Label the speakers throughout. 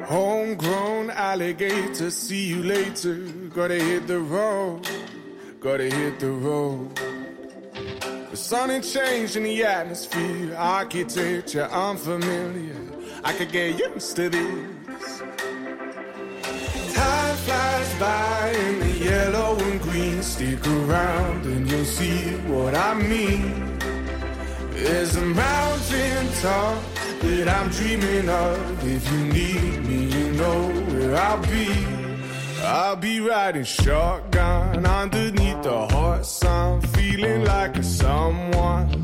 Speaker 1: Homegrown alligator, see you later. Gotta hit the road, gotta hit the road. The sun ain't changed in the atmosphere, architecture unfamiliar. I could get used to this. Time flies by in the yellow and green. Stick around and you'll see what I mean. There's a mountain top that I'm dreaming of. If you need me, you know where I'll be. I'll be riding shotgun underneath the hot sun, feeling like a someone.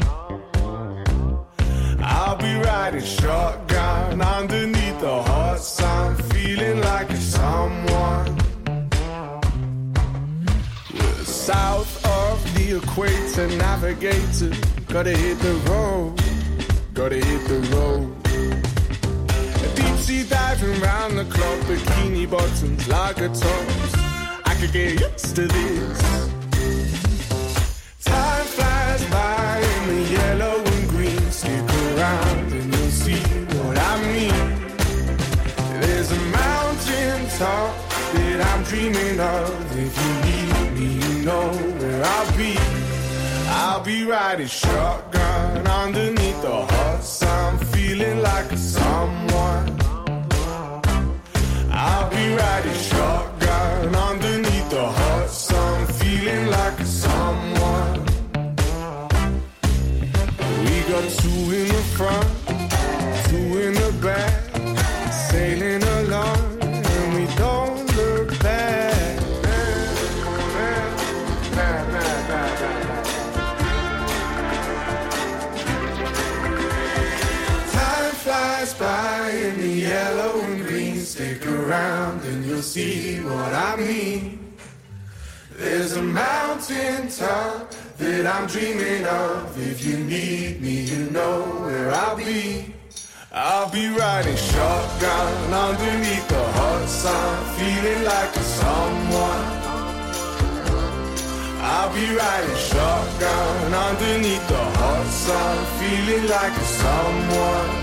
Speaker 1: I'll be riding shotgun underneath the hot sun, feeling like a someone. We're south of the equator, navigator. Gotta hit the road, gotta hit the road. Deep sea diving round the clock, bikini bottoms, lager tops. I could get used to this. Time flies by in the yellow and green. Stick around and you'll see what I mean. There's a mountain top that I'm dreaming of. If you need me, you know where I'll be. I'll be riding shotgun underneath the hot sun, feeling like a someone. I'll be riding shotgun underneath the hot sun, feeling like a someone. We got two in the front, two in the back, sailing along and we don't look back. Flies by in the yellow and green. Stick around and you'll see what I mean. There's a mountain top that I'm dreaming of. If you need me, you know where I'll be. I'll be riding shotgun underneath the hot sun, feeling like a someone. I'll be riding shotgun underneath the hot sun, feeling like a someone.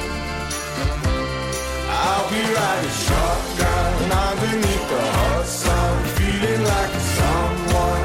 Speaker 1: I'll be riding shotgun underneath the hot sun, feeling like a someone.